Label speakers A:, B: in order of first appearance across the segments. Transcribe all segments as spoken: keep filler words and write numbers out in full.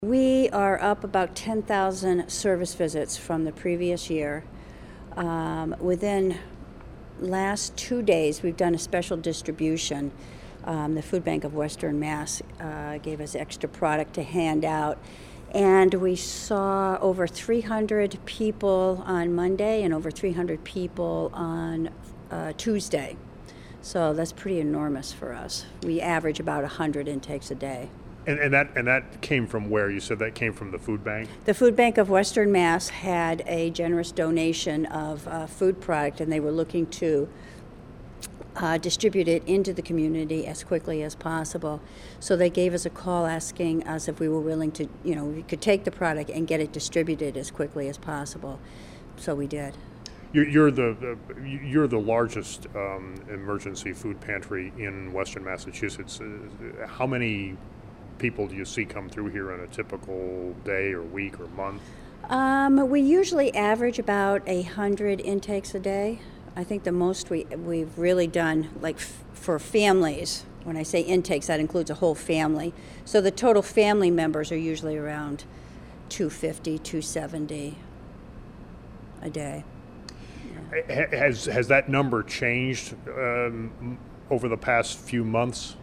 A: We are up about ten thousand service visits from the previous year. Um, within last two days, we've done a special distribution. Um, the Food Bank of Western Mass uh, gave us extra product to hand out. And we saw over three hundred people on Monday and over three hundred people on uh, Tuesday. So that's pretty enormous for us. We average about one hundred intakes a day.
B: And, and that and that came from where? You said that came from the food bank?
A: The Food Bank of Western Mass had a generous donation of uh, food product, and they were looking to uh, distribute it into the community as quickly as possible. So they gave us a call asking us if we were willing to, you know, we could take the product and get it distributed as quickly as possible. So we did.
B: You're, you're the you're the largest um, emergency food pantry in Western Massachusetts. Uh, how many people do you see come through here on a typical day or week or month?
A: Um, we usually average about a hundred intakes a day. I think the most we we've really done, like f- for families. When I say intakes, that includes a whole family. So the total family members are usually around two fifty, two seventy a day.
B: Yeah. Has has that number changed um, over the past few months?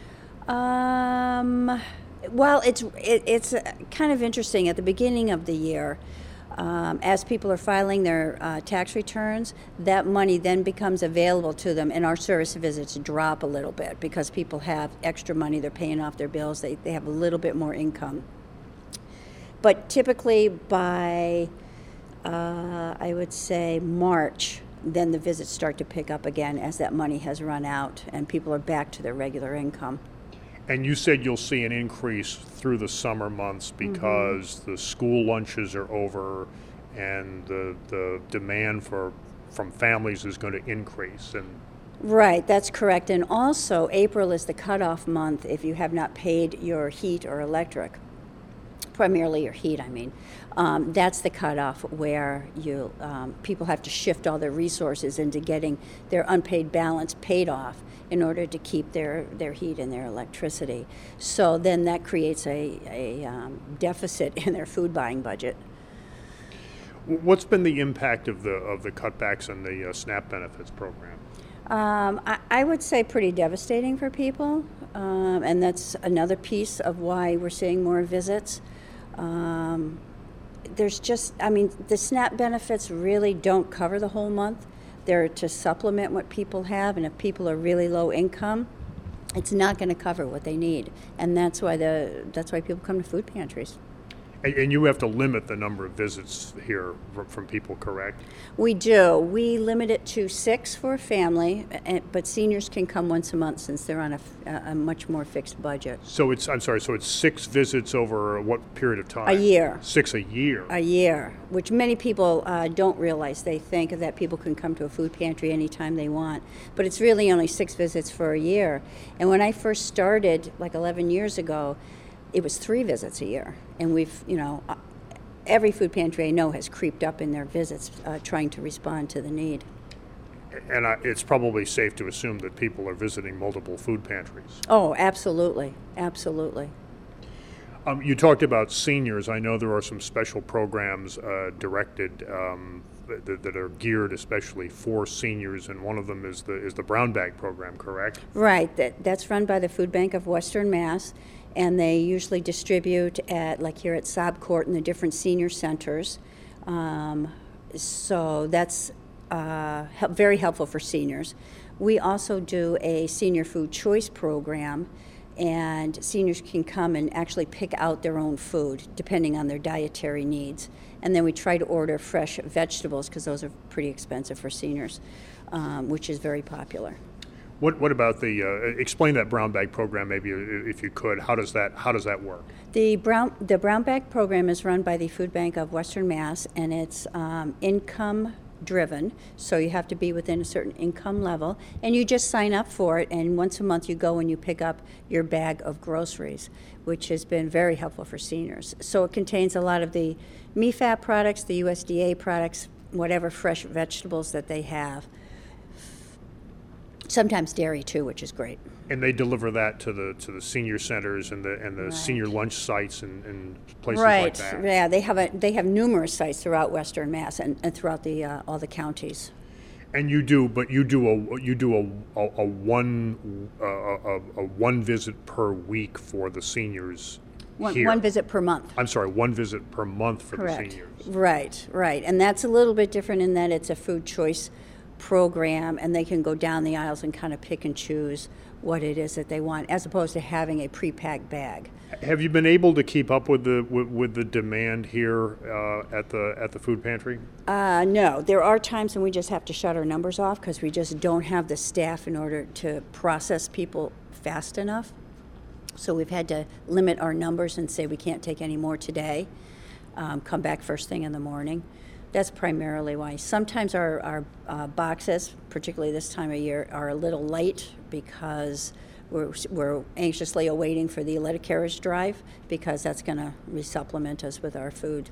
A: Um, well, it's it, it's kind of interesting. At the beginning of the year, um, as people are filing their uh, tax returns, that money then becomes available to them, and our service visits drop a little bit because people have extra money. They're paying off their bills. They they have a little bit more income. But typically by, uh, I would say March, then the visits start to pick up again as that money has run out and people are back to their regular income.
B: And you said you'll see an increase through the summer months because mm-hmm. the school lunches are over and the the demand for from families is going to increase. And
A: right, that's correct. And also April is the cutoff month if you have not paid your heat or electric. Primarily your heat, I mean. Um, that's the cutoff where you um, people have to shift all their resources into getting their unpaid balance paid off in order to keep their, their heat and their electricity. So then that creates a, a um, deficit in their food buying budget.
B: What's been the impact of the of the cutbacks in the uh, SNAP benefits program?
A: Um, I, I would say pretty devastating for people, um, and that's another piece of why we're seeing more visits. Um, there's just, I mean, the SNAP benefits really don't cover the whole month. They're to supplement what people have, and if people are really low income, it's not going to cover what they need, and that's why the that's why people come to food pantries.
B: And, and you have to limit the number of visits here from, from people, correct?
A: We do. We limit it to six for a family, but seniors can come once a month since they're on a, a much more fixed budget.
B: So it's, I'm sorry, so it's six visits over what period of time?
A: A year.
B: Six a year?
A: A year, which many people uh, don't realize. They think that people can come to a food pantry anytime they want, but it's really only six visits for a year. And when I first started, like eleven years ago, it was three visits a year, and we've, you know, every food pantry I know has creeped up in their visits, uh, trying to respond to the need.
B: And I, it's probably safe to assume that people are visiting multiple food pantries.
A: Oh, absolutely, absolutely.
B: Um, you talked about seniors. I know there are some special programs uh, directed um, that, that are geared especially for seniors, and one of them is the is the Brown Bag program, correct?
A: Right. That that's run by the Food Bank of Western Mass, and they usually distribute at, like here at Saab Court, in the different senior centers. Um, so that's uh, help, very helpful for seniors. We also do a senior food choice program, and seniors can come and actually pick out their own food depending on their dietary needs. And then we try to order fresh vegetables because those are pretty expensive for seniors, um, which is very popular.
B: What what about the uh, explain that Brown Bag program maybe if you could? How does that how does that work?
A: The brown the Brown Bag program is run by the Food Bank of Western Mass, and it's um, income driven, so you have to be within a certain income level, and you just sign up for it, and once a month you go and you pick up your bag of groceries, which has been very helpful for seniors. So it contains a lot of the M E F A P products, the U S D A products, whatever fresh vegetables that they have. Sometimes dairy too, which is great.
B: And they deliver that to the to the senior centers and the and the
A: Right.
B: senior lunch sites and, and places
A: Right.
B: like that.
A: Yeah, they have a, they have numerous sites throughout Western Mass and, and throughout the uh, all the counties.
B: And you do, but you do a you do a a, a one uh, a, a one visit per week for the seniors
A: One,
B: here.
A: one visit per month.
B: I'm sorry, one visit per month for
A: Correct.
B: the seniors.
A: Right, right. And that's a little bit different in that it's a food choice program and they can go down the aisles and kind of pick and choose what it is that they want, as opposed to having a pre-packed bag.
B: Have you been able to keep up with the with, with the demand here uh, at the at the food pantry?
A: Uh, no, there are times when we just have to shut our numbers off because we just don't have the staff in order to process people fast enough. So we've had to limit our numbers and say we can't take any more today. Um, come back first thing in the morning. That's primarily why. Sometimes our, our uh, boxes, particularly this time of year, are a little light because we're, we're anxiously awaiting for the letter carriage drive because that's going to resupplement us with our food.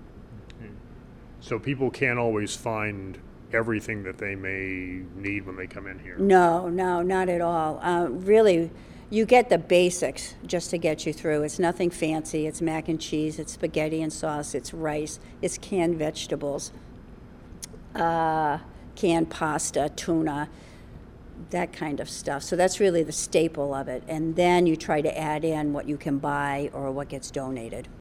B: So people can't always find everything that they may need when they come in here.
A: No, no, not at all. Uh, really, you get the basics just to get you through. It's nothing fancy. It's mac and cheese, it's spaghetti and sauce, it's rice, it's canned vegetables, uh, canned pasta, tuna, that kind of stuff. So that's really the staple of it. And then you try to add in what you can buy or what gets donated.